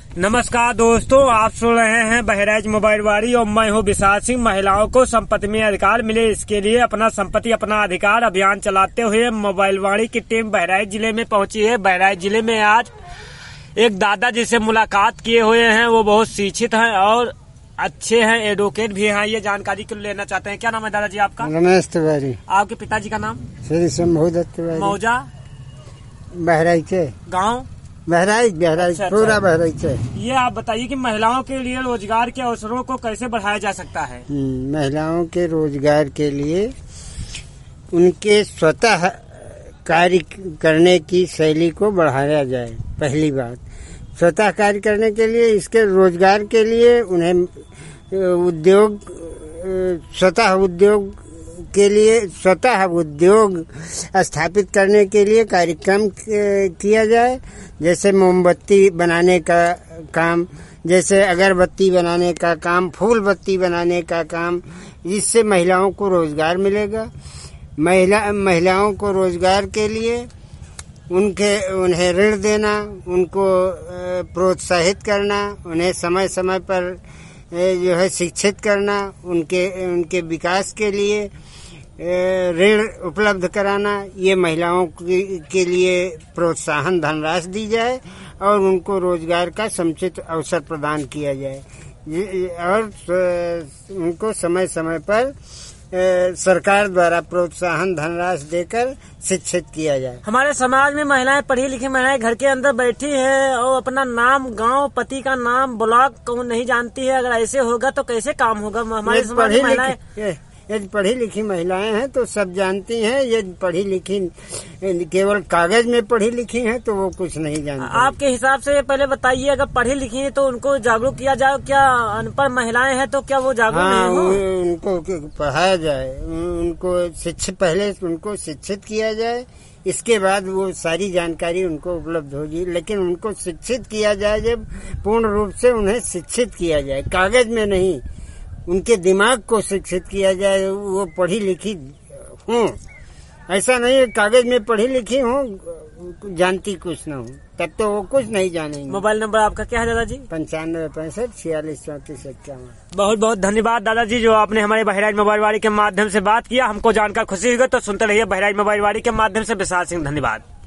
नमस्कार दोस्तों, आप सुन रहे हैं बहराइच मोबाइल वाड़ी और मैं हूं विशाल सिंह। महिलाओं को संपत्ति में अधिकार मिले, इसके लिए अपना संपत्ति अपना अधिकार अभियान चलाते हुए मोबाइल वाड़ी की टीम बहराइच जिले में पहुंची है। बहराइच जिले में आज एक दादा जी से मुलाकात किए हुए हैं। वो बहुत शिक्षित हैं और अच्छे हैं, एडवोकेट भी हैं। ये जानकारी क्यों लेना चाहते हैं? क्या नाम है दादाजी आपका? रमेश तिवारी। आपके पिताजी का नाम? श्री शंभू दत्त तिवारी। मौजा बहराइच गाँव? बहराइच अच्छा, पूरा बहराइच है। ये आप बताइए कि महिलाओं के लिए रोजगार के अवसरों को कैसे बढ़ाया जा सकता है? महिलाओं के रोजगार के लिए उनके स्वतः कार्य करने की शैली को बढ़ाया जाए। पहली बात, स्वतः कार्य करने के लिए, इसके रोजगार के लिए उन्हें स्वतः उद्योग स्थापित करने के लिए कार्यक्रम किया जाए। जैसे मोमबत्ती बनाने का काम, जैसे अगरबत्ती बनाने का काम, फूल बत्ती बनाने का काम, जिससे महिलाओं को रोजगार मिलेगा। महिलाओं को रोजगार के लिए उन्हें ऋण देना, उनको प्रोत्साहित करना, उन्हें समय समय पर जो है शिक्षित करना, उनके विकास के लिए ऋण उपलब्ध कराना, ये महिलाओं के लिए प्रोत्साहन धनराशि दी जाए और उनको रोजगार का समुचित अवसर प्रदान किया जाए और उनको समय समय पर सरकार द्वारा प्रोत्साहन धनराशि देकर शिक्षित किया जाए। हमारे समाज में महिलाएं, पढ़ी लिखी महिलाएं घर के अंदर बैठी हैं और अपना नाम, गांव, पति का नाम, ब्लॉक नहीं जानती है। अगर ऐसे होगा तो कैसे काम होगा? हमारे समाज में महिलाएं, यदि पढ़ी लिखी महिलाएं हैं तो सब जानती हैं। यदि पढ़ी लिखी केवल कागज में पढ़ी लिखी हैं तो वो कुछ नहीं जानती। आपके हिसाब से पहले बताइए, अगर पढ़ी लिखी है तो उनको जागरूक किया जाए। क्या अनपढ़ महिलाएं हैं तो क्या वो जागरूक नहीं हो? उनको पढ़ाया जाए, पहले उनको शिक्षित किया जाए, इसके बाद वो सारी जानकारी उनको उपलब्ध होगी। लेकिन उनको शिक्षित किया जाए, जब पूर्ण रूप से उन्हें शिक्षित किया जाए, कागज में नहीं, उनके दिमाग को शिक्षित किया जाए। वो पढ़ी लिखी हूँ, ऐसा नहीं है कागज में पढ़ी लिखी हूँ जानती कुछ न हूँ, तब तो वो कुछ नहीं जानेंगे। मोबाइल नंबर आपका क्या है दादाजी? 95 65 46 34 51। बहुत बहुत धन्यवाद दादाजी, जो आपने हमारे बहराइच मोबाइल वाड़ी के माध्यम से बात किया। हमको जानकर खुशी हुई। तो सुनते रहिए बहराइच मोबाइल वाड़ी के माध्यम से। विशाल सिंह, धन्यवाद।